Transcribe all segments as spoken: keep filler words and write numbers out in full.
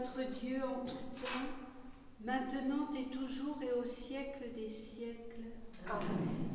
notre Dieu en tout temps, maintenant et toujours et au siècle des siècles. Amen.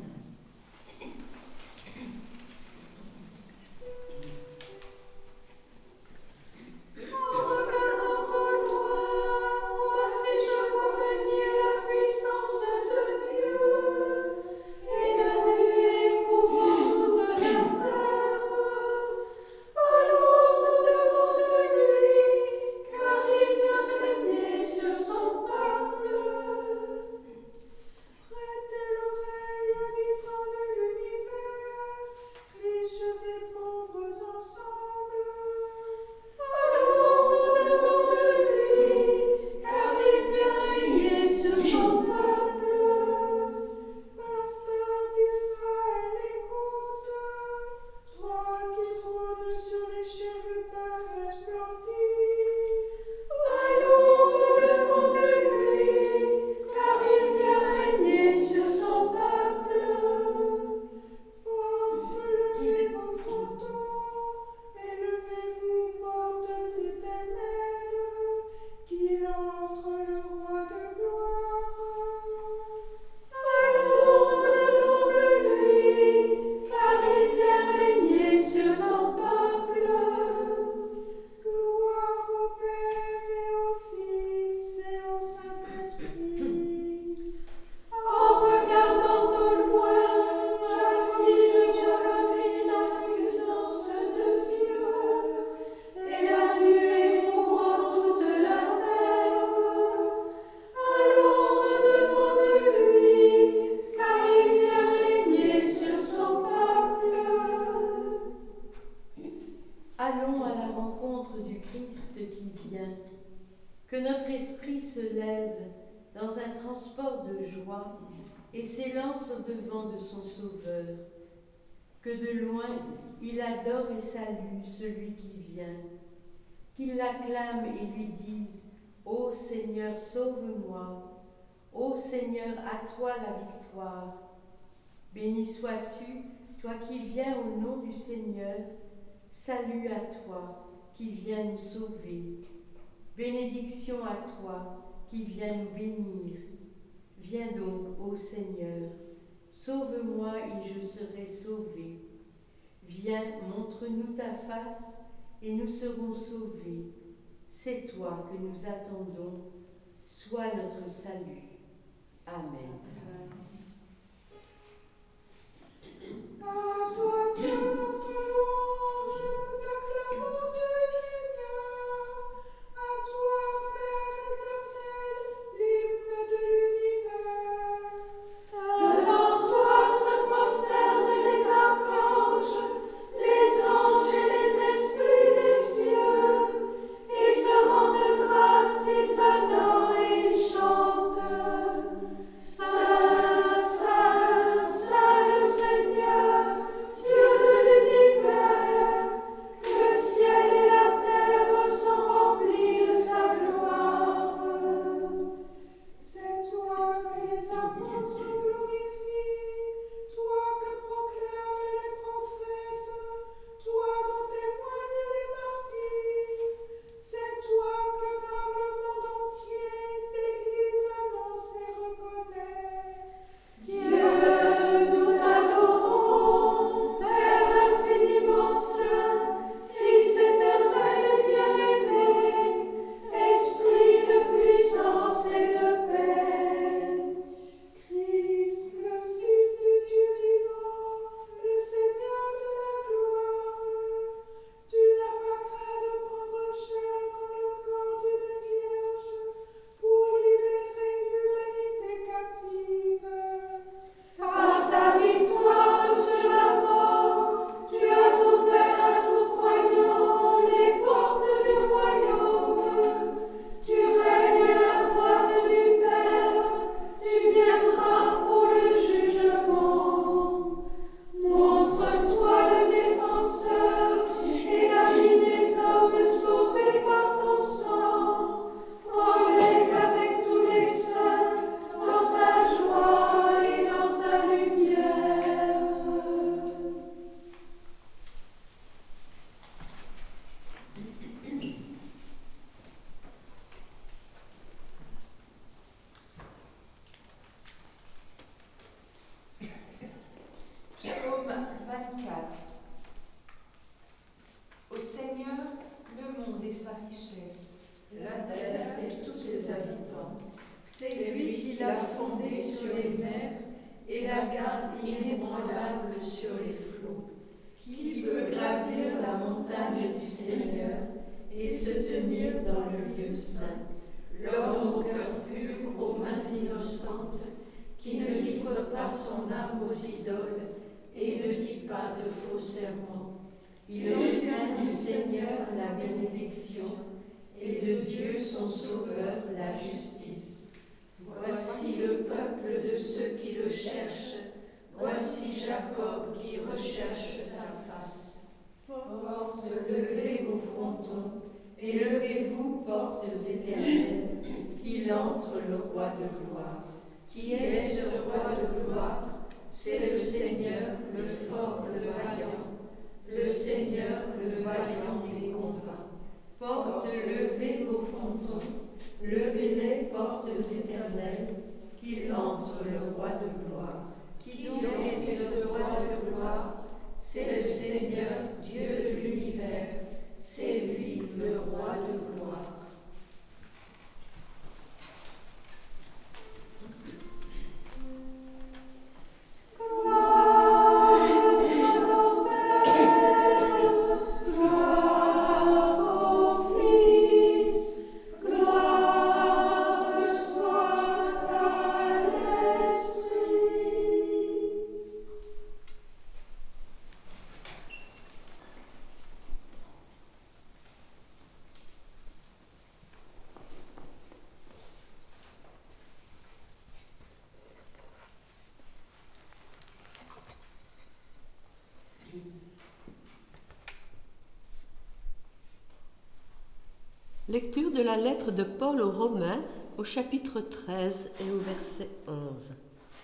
Allons à la rencontre du Christ qui vient, que notre esprit se lève dans un transport de joie et s'élance au-devant de son Sauveur, que de loin il adore et salue celui qui vient, qu'il l'acclame et lui dise « Ô Seigneur, sauve-moi, ô Seigneur, à toi la victoire. Béni sois-tu, toi qui viens au nom du Seigneur, salut à toi qui viens nous sauver. Bénédiction à toi qui viens nous bénir. Viens donc, ô Seigneur, sauve-moi et je serai sauvé. Viens, montre-nous ta face et nous serons sauvés. C'est toi que nous attendons, sois notre salut. Amen. À toi, toi, notre louange, nous t'acclamons, Dieu Seigneur. À toi, Père éternel, l'hymne de l'univers. Devant toi se prosternent les archanges, les anges et les esprits des cieux. Ils te rendent grâce, ils adorent et ils chantent. Saint, Saint, Saint le Seigneur, et sa richesse. La terre et tous ses habitants. C'est lui qui l'a fondée sur les mers et la garde inébranlable sur les flots. Qui peut gravir la montagne du Seigneur et se tenir dans le lieu saint? L'homme au cœur pur, aux mains innocentes, qui ne livre pas son âme aux idoles et ne dit pas de faux serments. Il obtient du Seigneur la bénédiction et de Dieu son Sauveur la justice. Voici le peuple de ceux qui le cherchent, voici Jacob qui recherche ta face. Portes, levez vos frontons, et levez-vous, portes éternelles, qu'il entre le roi de gloire. Qui est ce roi de gloire? C'est le Seigneur, le fort, le vaillant, le Seigneur, le vaillant des combats. Portes, levez vos frontons, levez-les, portes éternelles, qu'il entre le roi de gloire. Qui donc est ce roi de gloire? C'est le Seigneur, Dieu de l'univers, c'est lui le roi de gloire. Lecture de la lettre de Paul aux Romains au chapitre treize et au verset onze.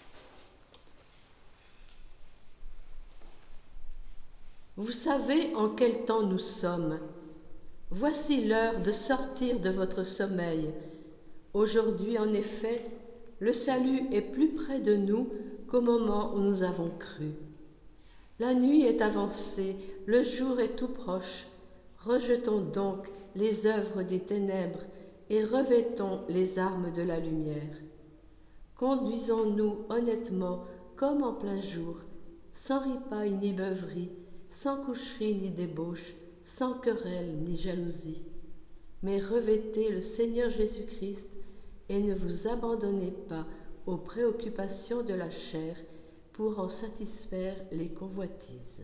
Vous savez en quel temps nous sommes. Voici l'heure de sortir de votre sommeil. Aujourd'hui, en effet, le salut est plus près de nous qu'au moment où nous avons cru. La nuit est avancée, le jour est tout proche. Rejetons donc les œuvres des ténèbres et revêtons les armes de la lumière. Conduisons-nous honnêtement comme en plein jour, sans ripaille ni beuverie, sans coucherie ni débauche, sans querelle ni jalousie. Mais revêtez le Seigneur Jésus-Christ et ne vous abandonnez pas aux préoccupations de la chair pour en satisfaire les convoitises.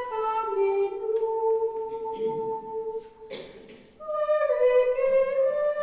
Celui qui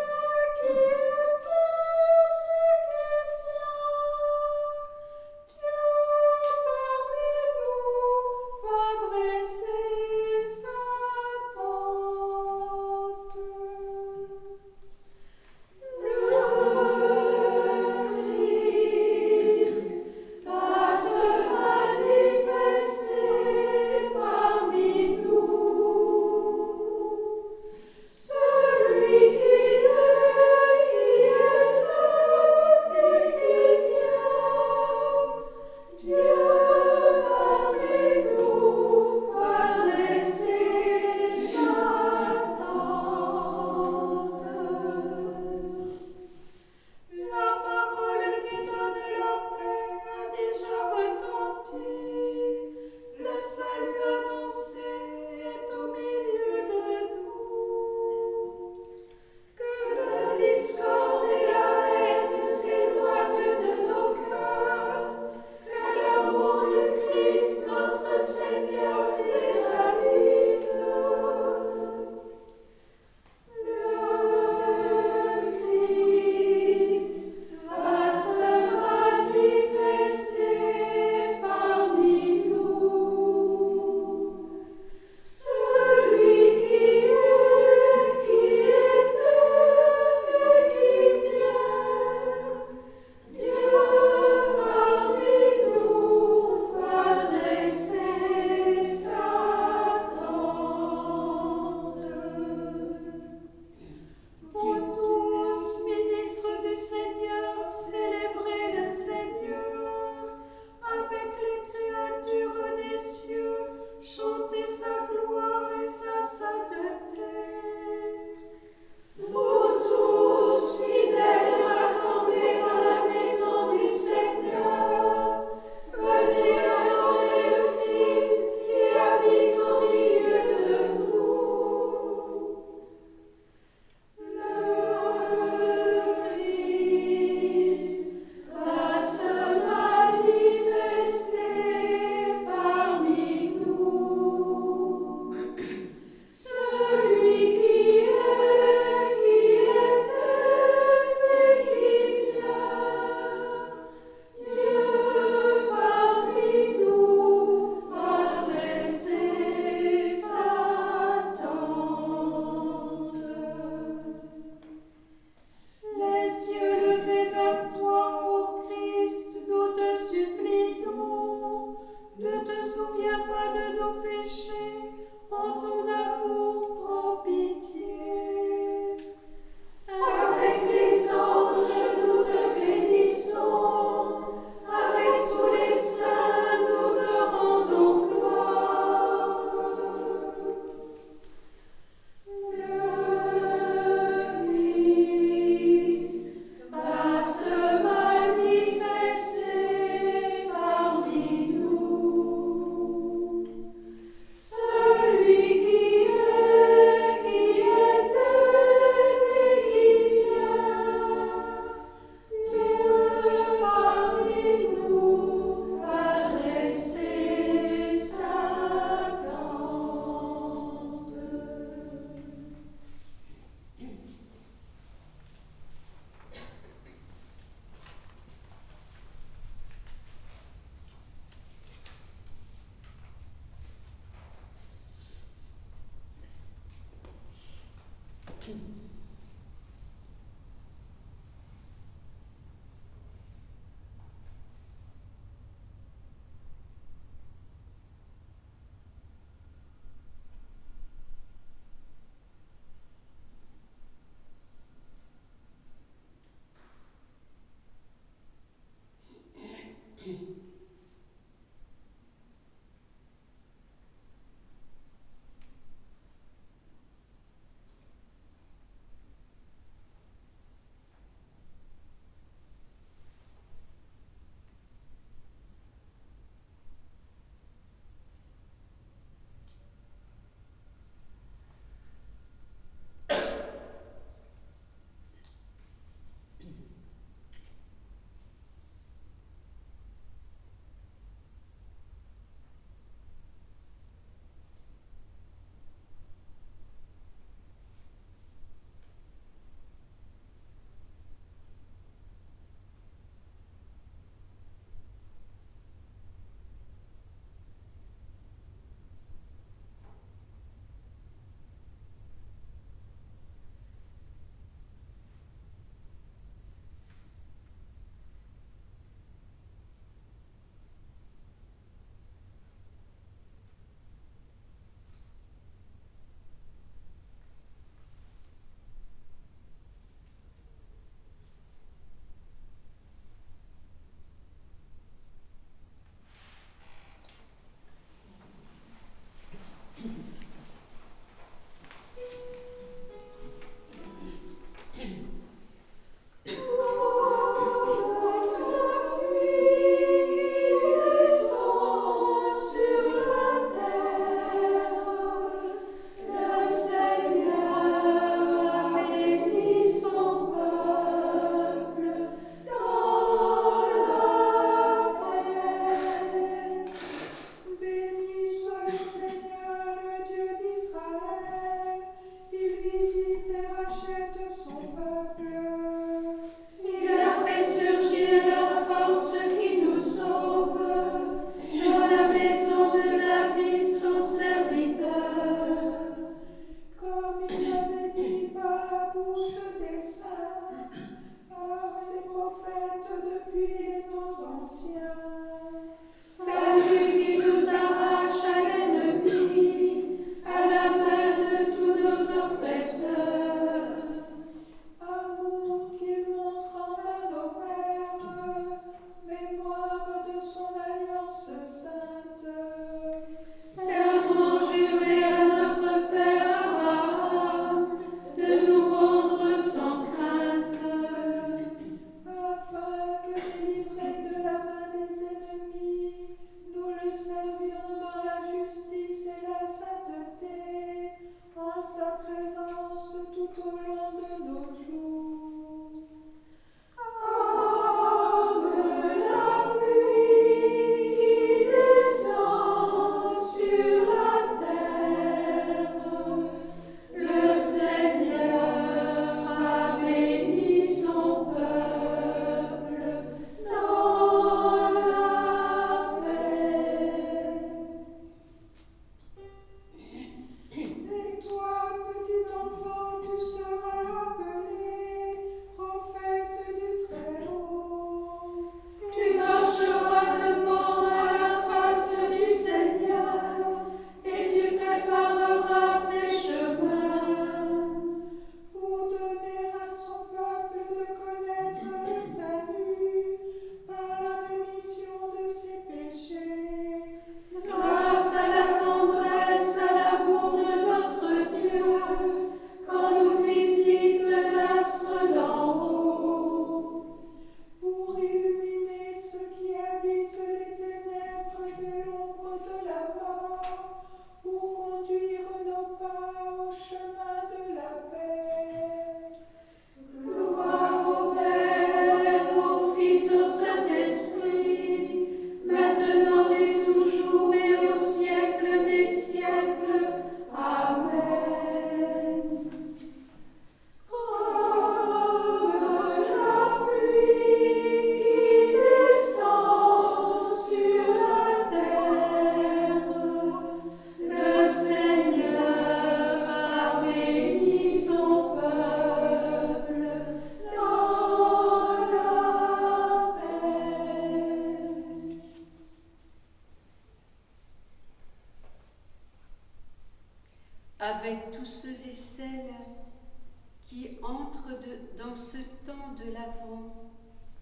de, dans ce temps de l'Avent,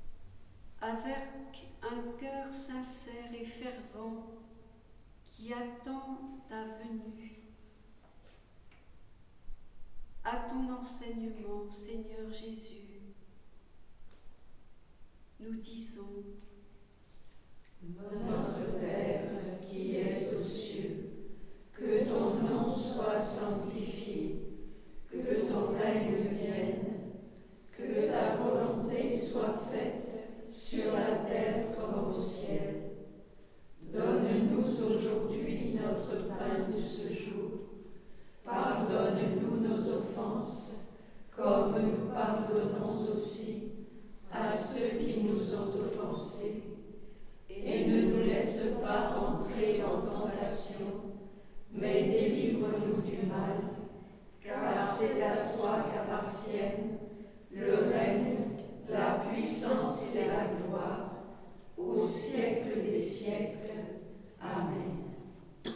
avec un cœur sincère et fervent qui attend ta venue. À ton enseignement, Seigneur Jésus, nous disons: Notre Père qui es aux cieux, que ton nom soit sanctifié, que ton règne vienne, que ta volonté soit faite sur la terre comme au ciel. Donne-nous aujourd'hui notre pain de ce jour. Pardonne-nous nos offenses, comme nous pardonnons aussi à ceux qui nous ont offensés. Et ne nous laisse pas entrer en tentation, mais délivre-nous du mal, car c'est à toi qu'appartiennent le règne, la puissance et la gloire, au siècle des siècles. Amen.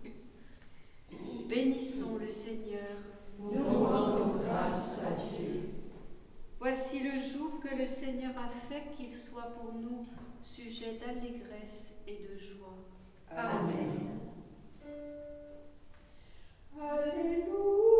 Bénissons le Seigneur. Nous rendons grâce à Dieu. Voici le jour que le Seigneur a fait, qu'il soit pour nous sujet d'allégresse et de joie. Amen. Alléluia.